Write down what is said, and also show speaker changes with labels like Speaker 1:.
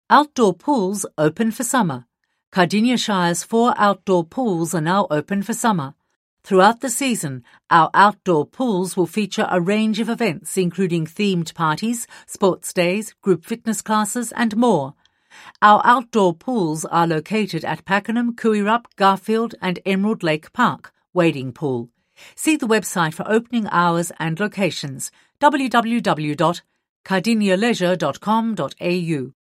Speaker 1: Outdoor pools open for summer. Cardinia Shire's 4 outdoor pools are now open for summer. Throughout the season, our outdoor pools will feature a range of events including themed parties, sports days, group fitness classes and more. Our outdoor pools are located at Pakenham, Kooyrup, Garfield and Emerald Lake Park, wading pool. See the website for opening hours and locations, www.cardinialeisure.com.au.